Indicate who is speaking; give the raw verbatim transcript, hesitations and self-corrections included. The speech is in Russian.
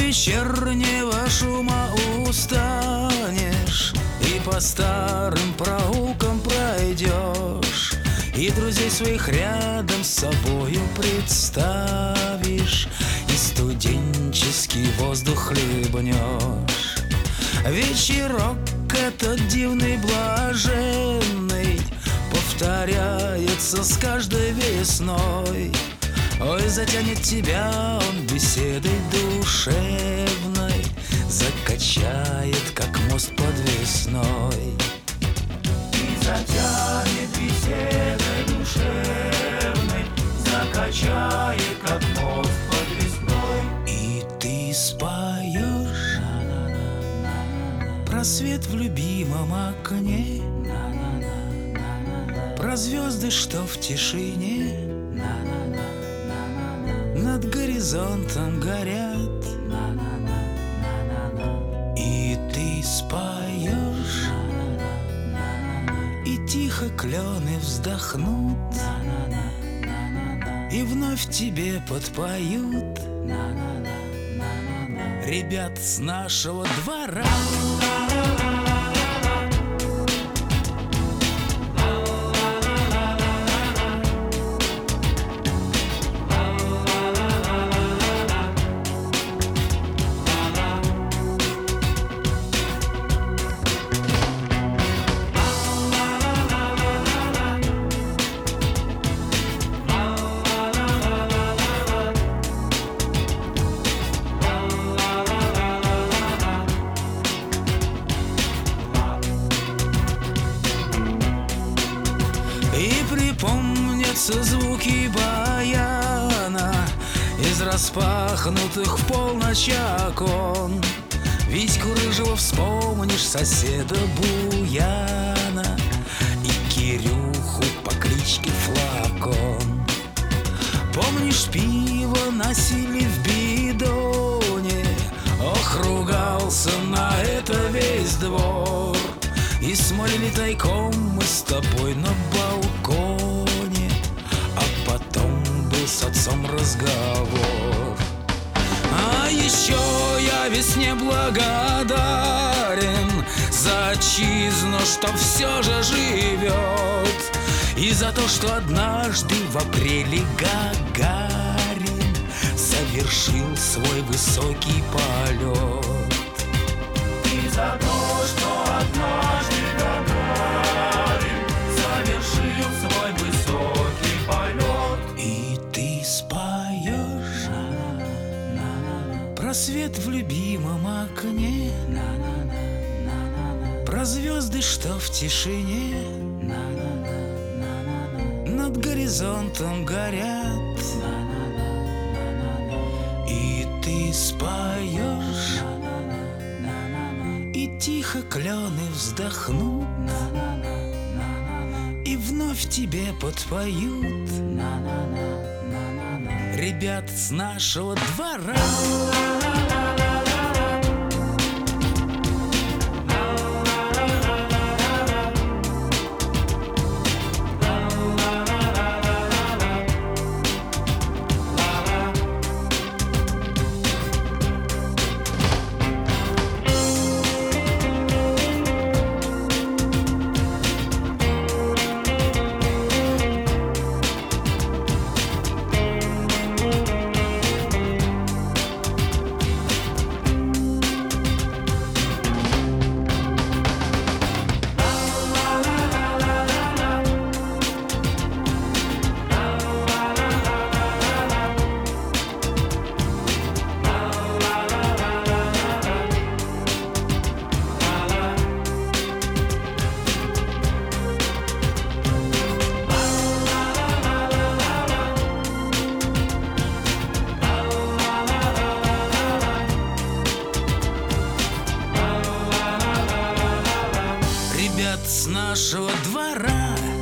Speaker 1: вечернего шума устанешь и по старым проулкам пройдешь, и друзей своих рядом с собою представишь, и студенческий воздух хлебнешь. Вечерок этот дивный, блаженный повторяется с каждой весной. Ой, затянет тебя он беседой душевной, закачает, как мост подвесной.
Speaker 2: И затянет беседой душевной, закачает, как мост подвесной.
Speaker 1: И ты споешь про свет в любимом окне, про звезды, что в тишине над горизонтом горят. И ты споешь, и тихо клены вздохнут, и вновь тебе подпоют ребят с нашего двора. И припомнятся звуки баяна из распахнутых в полночь окон. Витьку рыжего вспомнишь, соседа Буяна и Кирюху по кличке Флакон. Помнишь, пиво носили в бидоне, ох, ругался на это весь двор. И смолили тайком мы с тобой на балконе, а потом был с отцом разговор. А еще я весне благодарен за отчизну, что все же живет, и за то, что однажды в апреле Гагарин совершил свой высокий полет.
Speaker 2: И за то, что однажды Гагарин совершил свой высокий полет.
Speaker 1: И ты споешь про свет в любимом окне, про звезды, что в тишине над горизонтом горят. И ты споешь, и тихо клены вздохнут, и вновь тебе подпоют ребят с нашего двора. С нашего двора